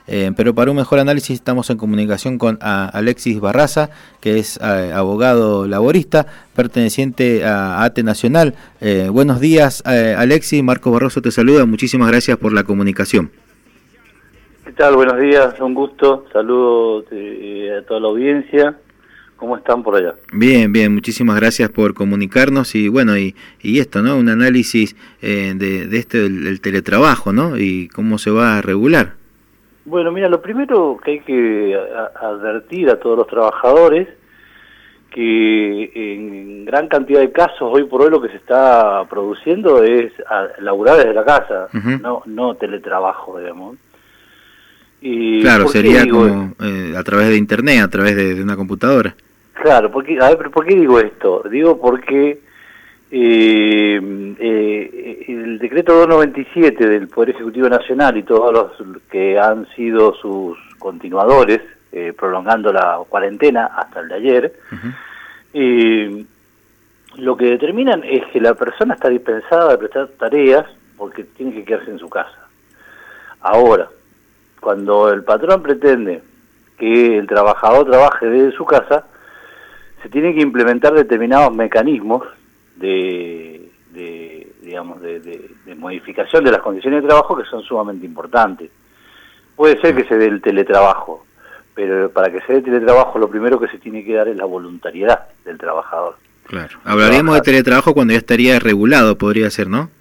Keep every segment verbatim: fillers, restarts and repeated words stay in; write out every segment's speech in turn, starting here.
Eh, pero para un mejor análisis estamos en comunicación con a, Alexis Barraza, que es a, abogado laborista, perteneciente a ATE Nacional. Eh, buenos días, eh, Alexis. Marcos Barroso te saluda. Muchísimas gracias por la comunicación. ¿Qué tal? Buenos días, un gusto. Saludos eh, a toda la audiencia. ¿Cómo están por allá? Bien, bien, muchísimas gracias por comunicarnos y bueno, y, y esto, ¿no? Un análisis eh, de, de este del, del teletrabajo, ¿no? Y cómo se va a regular. Bueno, mira, lo primero que hay que a, advertir a todos los trabajadores que en gran cantidad de casos hoy por hoy lo que se está produciendo es a, laburar desde la casa, uh-huh. no no teletrabajo, digamos. Y claro, sería como eh, a través de internet, a través de, de una computadora. Claro, porque, a ver, ¿por qué digo esto? Digo porque eh, eh, el decreto doscientos noventa y siete del Poder Ejecutivo Nacional y todos los que han sido sus continuadores, eh, prolongando la cuarentena hasta el de ayer, uh-huh. eh, lo que determinan es que la persona está dispensada de prestar tareas porque tiene que quedarse en su casa. Ahora, cuando el patrón pretende que el trabajador trabaje desde su casa, se tienen que implementar determinados mecanismos de, de digamos, de, de, de modificación de las condiciones de trabajo que son sumamente importantes. Puede ser que se dé el teletrabajo, pero para que se dé el teletrabajo lo primero que se tiene que dar es la voluntariedad del trabajador. Claro. Hablaríamos de teletrabajo cuando ya estaría regulado, podría ser, ¿no?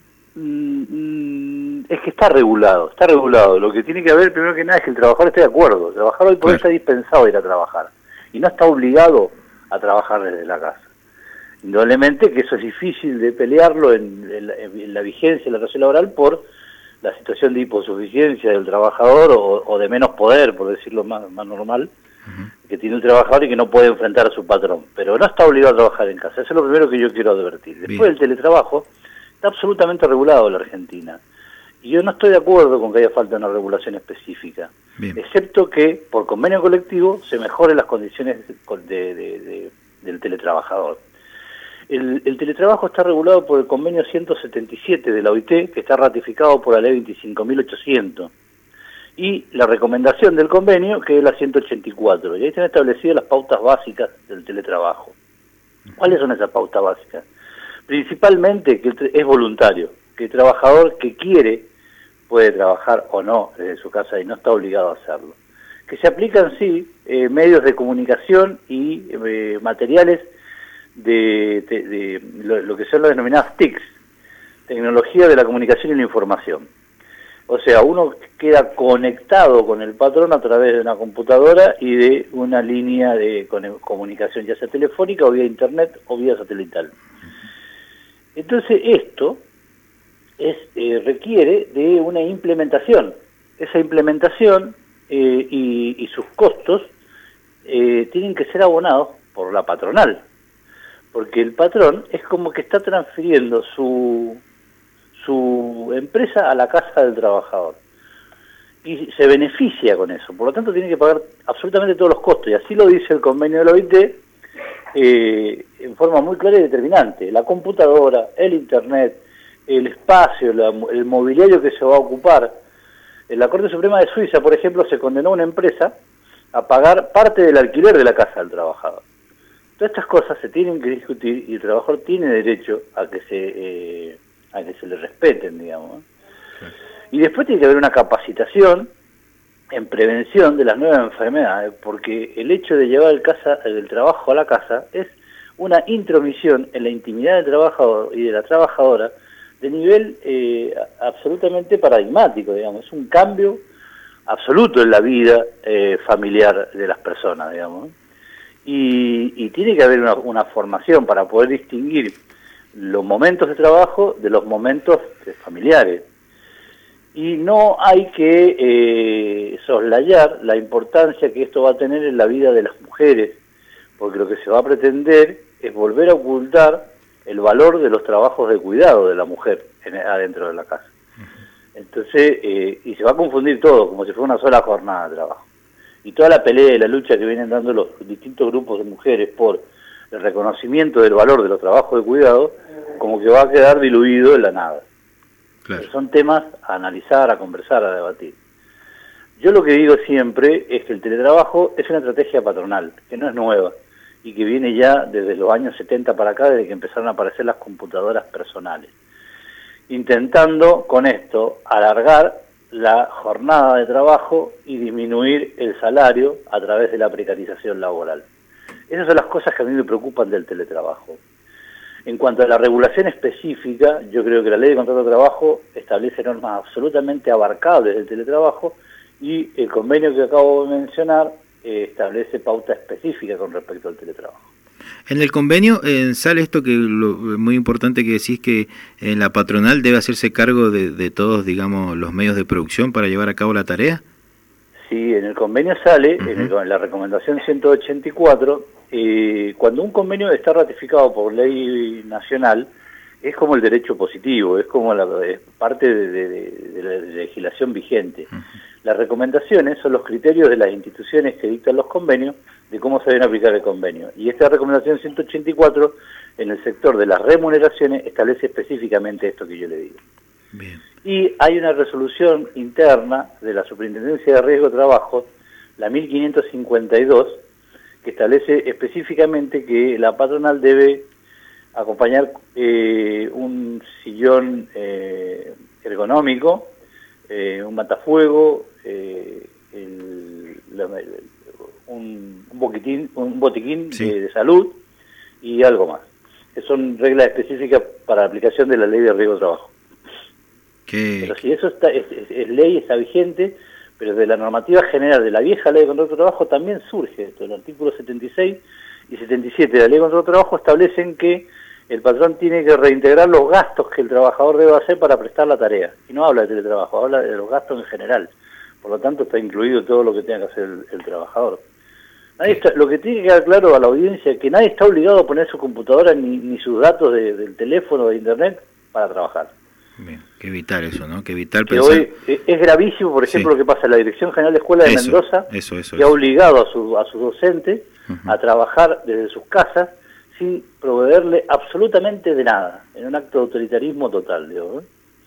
Mm, es que está regulado, está regulado. Lo que tiene que haber, primero que nada, es que el trabajador esté de acuerdo. El trabajador hoy por hoy está dispensado de ir a trabajar y no está obligado a trabajar desde la casa. Indudablemente que eso es difícil de pelearlo en, en, la, en la vigencia de la relación laboral por la situación de hiposuficiencia del trabajador o, o de menos poder, por decirlo más, más normal, uh-huh. que tiene el trabajador y que no puede enfrentar a su patrón. Pero no está obligado a trabajar en casa. Eso es lo primero que yo quiero advertir. Después Bien. El teletrabajo está absolutamente regulado en la Argentina. Y yo no estoy de acuerdo con que haya falta una regulación específica, Bien. excepto que por convenio colectivo se mejoren las condiciones de, de, de, del teletrabajador. El, el teletrabajo está regulado por el convenio ciento setenta y siete de la O I T, que está ratificado por la ley veinticinco mil ochocientos, y la recomendación del convenio, que es la ciento ochenta y cuatro, y ahí están establecidas las pautas básicas del teletrabajo. ¿Cuáles son esas pautas básicas? Principalmente que es voluntario, que el trabajador que quiere puede trabajar o no desde su casa y no está obligado a hacerlo. Que se aplican, sí, eh, medios de comunicación y eh, materiales de, de, de lo, lo que son las denominadas T I Cs, tecnología de la comunicación y la información. O sea, uno queda conectado con el patrón a través de una computadora y de una línea de comunicación, ya sea telefónica o vía internet o vía satelital. Entonces esto es, eh, requiere de una implementación. Esa implementación eh, y, y sus costos eh, tienen que ser abonados por la patronal, porque el patrón es como que está transfiriendo su, su empresa a la casa del trabajador y se beneficia con eso, por lo tanto tiene que pagar absolutamente todos los costos, y así lo dice el convenio de la O I T eh, en forma muy clara y determinante. La computadora, el internet, el espacio, la, el mobiliario que se va a ocupar. En la Corte Suprema de Suiza, por ejemplo, se condenó a una empresa a pagar parte del alquiler de la casa del trabajador. Todas estas cosas se tienen que discutir y el trabajador tiene derecho a que se eh, a que se le respeten, digamos. Sí. Y después tiene que haber una capacitación en prevención de las nuevas enfermedades, porque el hecho de llevar el, casa, el trabajo a la casa es una intromisión en la intimidad del trabajador y de la trabajadora de nivel eh, absolutamente paradigmático, digamos. Es un cambio absoluto en la vida eh, familiar de las personas, digamos. Y, y tiene que haber una, una formación para poder distinguir los momentos de trabajo de los momentos familiares. Y no hay que eh, soslayar la importancia que esto va a tener en la vida de las mujeres, porque lo que se va a pretender es volver a ocultar el valor de los trabajos de cuidado de la mujer en, adentro de la casa. Entonces, eh, y se va a confundir todo, como si fuera una sola jornada de trabajo. Y toda la pelea y la lucha que vienen dando los distintos grupos de mujeres por el reconocimiento del valor de los trabajos de cuidado, como que va a quedar diluido en la nada. Claro. Son temas a analizar, a conversar, a debatir. Yo lo que digo siempre es que el teletrabajo es una estrategia patronal, que no es nueva, y que viene ya desde los años setenta para acá, desde que empezaron a aparecer las computadoras personales, intentando con esto alargar la jornada de trabajo y disminuir el salario a través de la precarización laboral. Esas son las cosas que a mí me preocupan del teletrabajo. En cuanto a la regulación específica, yo creo que la ley de contrato de trabajo establece normas absolutamente abarcables del teletrabajo y el convenio que acabo de mencionar eh, establece pauta específica con respecto al teletrabajo. En el convenio eh, sale esto que lo muy importante que decís, que eh, la patronal debe hacerse cargo de, de todos, digamos, los medios de producción para llevar a cabo la tarea. Sí, en el convenio sale, uh-huh. en, el, en la recomendación ciento ochenta y cuatro, eh, cuando un convenio está ratificado por ley nacional, es como el derecho positivo, es como la es parte de, de, de la legislación vigente. Uh-huh. Las recomendaciones son los criterios de las instituciones que dictan los convenios de cómo se deben aplicar el convenio. Y esta recomendación ciento ochenta y cuatro, en el sector de las remuneraciones, establece específicamente esto que yo le digo. Bien. Y hay una resolución interna de la Superintendencia de Riesgo de Trabajo, la mil quinientos cincuenta y dos, que establece específicamente que la patronal debe acompañar eh, un sillón eh, ergonómico, eh, un matafuego, eh, el, la, un, un, boquitín, un botiquín sí. de, de salud y algo más. Que son reglas específicas para la aplicación de la ley de riesgo de trabajo. ¿Qué? Pero si eso está, es, es, es ley, está vigente, pero de la normativa general de la vieja ley de contrato de trabajo también surge esto. El artículo setenta y seis y setenta y siete de la ley de contrato de trabajo establecen que el patrón tiene que reintegrar los gastos que el trabajador debe hacer para prestar la tarea. Y no habla de teletrabajo, habla de los gastos en general. Por lo tanto, está incluido todo lo que tenga que hacer el, el trabajador. Nadie está, lo que tiene que quedar claro a la audiencia es que nadie está obligado a poner su computadora ni, ni sus datos de, del teléfono o de internet para trabajar. Bien, que evitar eso, ¿no? Que evitar que pensar... hoy es gravísimo, por ejemplo, sí. lo que pasa en la Dirección General de Escuela de eso, Mendoza, eso, eso, que eso. ha obligado a, su, a sus docentes uh-huh. a trabajar desde sus casas sin proveerle absolutamente de nada, en un acto de autoritarismo total, digo, ¿eh?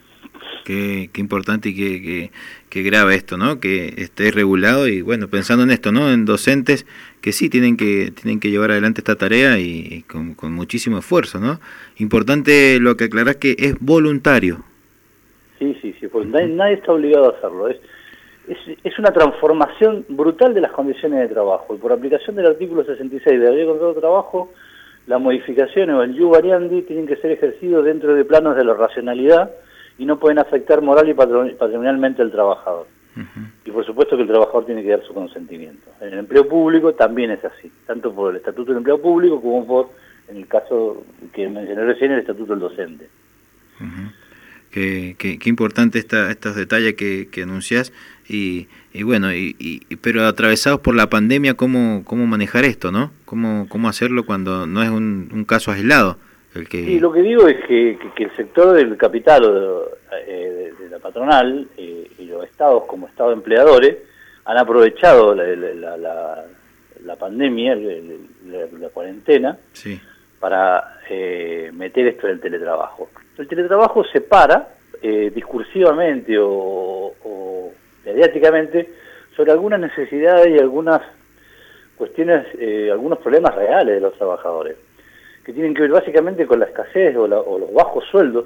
Qué, qué importante y qué, qué, qué grave esto, ¿no? Que esté regulado y, bueno, pensando en esto, ¿no? En docentes que sí tienen que tienen que llevar adelante esta tarea y, y con, con muchísimo esfuerzo, ¿no? Importante lo que aclarás, que es voluntario. Sí, sí, sí, porque nadie, nadie está obligado a hacerlo. Es, es, es una transformación brutal de las condiciones de trabajo. Y por aplicación del artículo sesenta y seis de la Ley de Contrato de Trabajo, las modificaciones o el ius variandi tienen que ser ejercidos dentro de planos de la racionalidad y no pueden afectar moral y patrimonialmente al trabajador. Uh-huh. Y por supuesto que el trabajador tiene que dar su consentimiento. En el empleo público también es así, tanto por el Estatuto del Empleo Público como por, en el caso que mencioné recién, el Estatuto del Docente. Uh-huh. Qué, qué, qué importante esta, estos detalles que, que anunciás y, y bueno, y, y, pero atravesados por la pandemia, ¿cómo, cómo manejar esto, no? ¿Cómo, cómo hacerlo cuando no es un, un caso aislado? El que... Sí, lo que digo es que, que, que el sector del capital o de, eh, de, de la patronal eh, y los estados como estados empleadores han aprovechado la, la, la, la pandemia, la, la, la cuarentena, sí. para eh, meter esto del teletrabajo. El teletrabajo separa eh, discursivamente o, o mediáticamente sobre algunas necesidades y algunas cuestiones, eh, algunos problemas reales de los trabajadores, que tienen que ver básicamente con la escasez o, la, o los bajos sueldos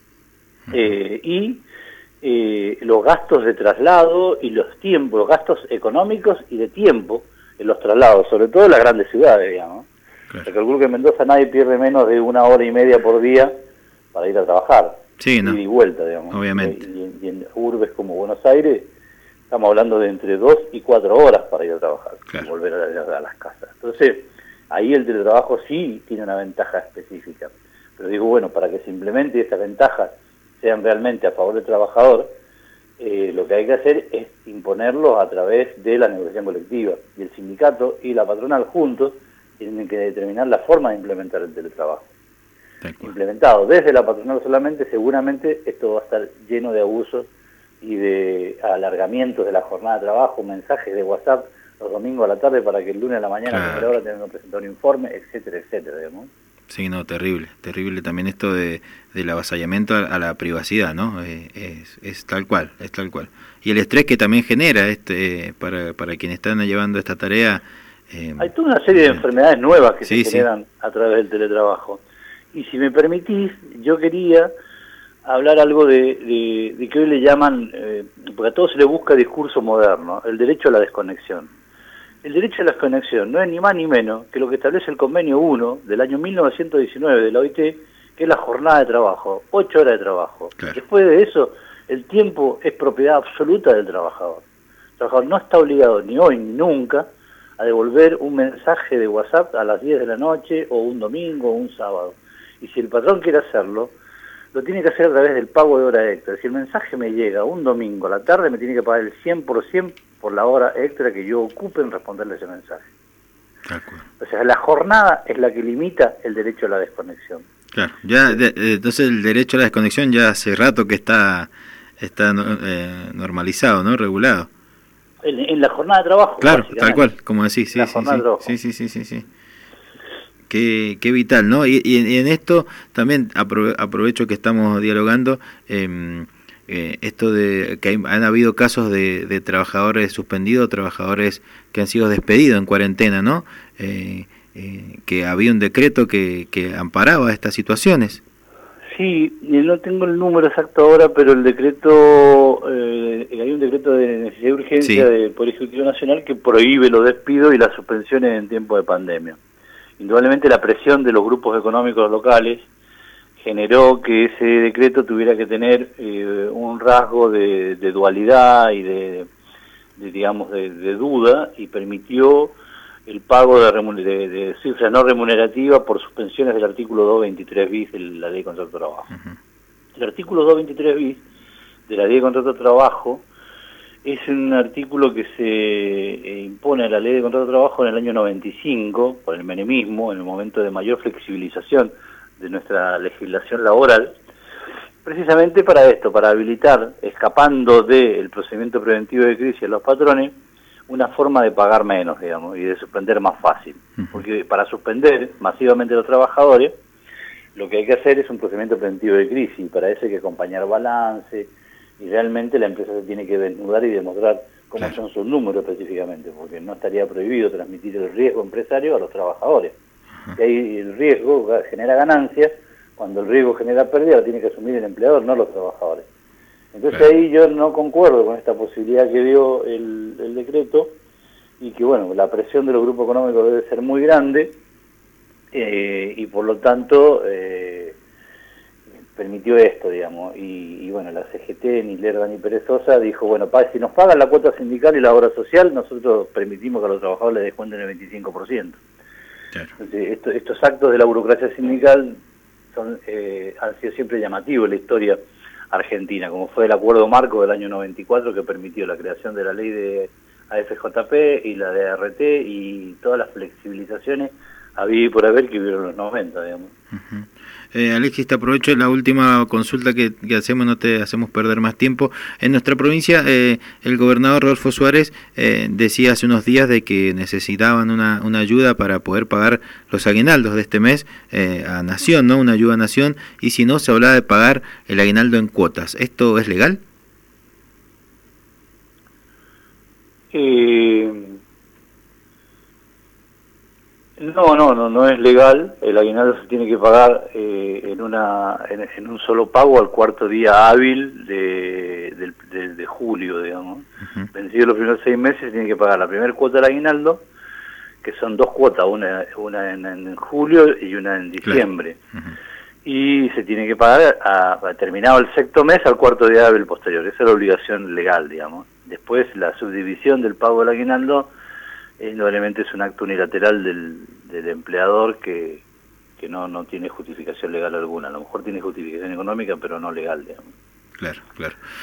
eh, y eh, los gastos de traslado y los tiempos, los gastos económicos y de tiempo en los traslados, sobre todo en las grandes ciudades, digamos. Claro. Se calcula que en Mendoza nadie pierde menos de una hora y media por día para ir a trabajar, sí, ¿no? ida y vuelta, digamos. Obviamente. Y, y, y en urbes como Buenos Aires estamos hablando de entre dos y cuatro horas para ir a trabajar, claro. y volver a, a, a las casas. Entonces, ahí el teletrabajo sí tiene una ventaja específica. Pero digo, bueno, para que se implemente estas ventajas sean realmente a favor del trabajador, eh, lo que hay que hacer es imponerlo a través de la negociación colectiva. Y el sindicato y la patronal juntos tienen que determinar la forma de implementar el teletrabajo. Implementado desde la patronal solamente, seguramente esto va a estar lleno de abusos y de alargamientos de la jornada de trabajo, mensajes de WhatsApp los domingos a la tarde para que el lunes a la mañana, claro. a primera hora, tengan que presentar un informe, etcétera, etcétera, digamos. Sí, no, terrible, terrible también esto de del avasallamiento a, a la privacidad, ¿no? Eh, es, es tal cual, es tal cual. Y el estrés que también genera este para, para quienes están llevando esta tarea. Eh, Hay toda una serie de enfermedades nuevas que sí, se generan sí. a través del teletrabajo. Y si me permitís, yo quería hablar algo de, de, de que hoy le llaman, eh, porque a todos se le busca discurso moderno, el derecho a la desconexión. El derecho a la desconexión no es ni más ni menos que lo que establece el convenio uno del año mil novecientos diecinueve de la O I T, que es la jornada de trabajo, ocho horas de trabajo. Claro. Después de eso, el tiempo es propiedad absoluta del trabajador. El trabajador no está obligado ni hoy ni nunca a devolver un mensaje de WhatsApp a las diez de la noche o un domingo o un sábado. Y si el patrón quiere hacerlo, lo tiene que hacer a través del pago de hora extra. Si el mensaje me llega un domingo a la tarde, me tiene que pagar el cien por ciento por la hora extra que yo ocupe en responderle ese mensaje. O sea, la jornada es la que limita el derecho a la desconexión. Claro, ya de, de, entonces el derecho a la desconexión ya hace rato que está está eh, normalizado, ¿no? Regulado. En, en la jornada de trabajo. Claro, tal cual, como decís, sí, la sí, jornada sí, de trabajo. sí, sí, sí, sí, sí. Qué, qué vital, ¿no? Y, y, y en esto también aprove aprovecho que estamos dialogando, eh, eh, esto de que hay, han habido casos de, de trabajadores suspendidos, trabajadores que han sido despedidos en cuarentena, ¿no? Eh, eh, que había un decreto que, que amparaba estas situaciones. Sí, no tengo el número exacto ahora, pero el decreto, eh, hay un decreto de necesidad y urgencia sí. del Poder Ejecutivo Nacional que prohíbe los despidos y las suspensiones en tiempo de pandemia. Indudablemente la presión de los grupos económicos locales generó que ese decreto tuviera que tener eh, un rasgo de, de dualidad y de, de digamos, de, de duda, y permitió el pago de, de, de cifras no remunerativas por suspensiones del artículo doscientos veintitrés bis de la Ley de Contrato de Trabajo. Uh-huh. El artículo doscientos veintitrés bis de la Ley de Contrato de Trabajo es un artículo que se eh, impone a la Ley de Contrato de Trabajo en el año noventa y cinco, por el menemismo, en el momento de mayor flexibilización de nuestra legislación laboral, precisamente para esto, para habilitar, escapando del procedimiento preventivo de crisis a los patrones, una forma de pagar menos, digamos, y de suspender más fácil. Uh-huh. Porque para suspender masivamente a los trabajadores, lo que hay que hacer es un procedimiento preventivo de crisis, y para eso hay que acompañar balance, y realmente la empresa se tiene que desnudar y demostrar cómo claro. son sus números específicamente, porque no estaría prohibido transmitir el riesgo empresario a los trabajadores. Uh-huh. Y ahí el riesgo genera ganancias, cuando el riesgo genera pérdida lo tiene que asumir el empleador, no los trabajadores. Entonces claro. ahí yo no concuerdo con esta posibilidad que dio el, el decreto, y que bueno, la presión de los grupos económicos debe ser muy grande, eh, y por lo tanto eh, permitió esto, digamos, y, y bueno, la C G T, ni lerda ni perezosa, dijo, bueno, pa, si nos pagan la cuota sindical y la obra social, nosotros permitimos que a los trabajadores les descuenten el veinticinco por ciento. Claro. Entonces, esto, estos actos de la burocracia sindical son, eh, han sido siempre llamativos en la historia argentina, como fue el acuerdo marco del año noventa y cuatro que permitió la creación de la ley de A F J P y la de A R T y todas las flexibilizaciones había y por haber que hubieron los noventa, digamos. Uh-huh. Eh, Alexis, te aprovecho la última consulta que, que hacemos, no te hacemos perder más tiempo. En nuestra provincia, eh, el gobernador Rodolfo Suárez eh, decía hace unos días de que necesitaban una, una ayuda para poder pagar los aguinaldos de este mes eh, a Nación, ¿no? Una ayuda a Nación, y si no, se hablaba de pagar el aguinaldo en cuotas. ¿Esto es legal? Eh... No, no, no, no es legal. El aguinaldo se tiene que pagar eh, en una en, en un solo pago al cuarto día hábil de, de, de, de julio, digamos. Uh-huh. Vencidos los primeros seis meses se tiene que pagar la primera cuota del aguinaldo, que son dos cuotas, una una en, en julio y una en diciembre. Claro. Uh-huh. Y se tiene que pagar a, a terminado el sexto mes al cuarto día hábil posterior. Esa es la obligación legal, digamos. Después la subdivisión del pago del aguinaldo indudablemente es un acto unilateral del, del empleador que, que no, no tiene justificación legal alguna. A lo mejor tiene justificación económica, pero no legal, digamos. Claro, claro.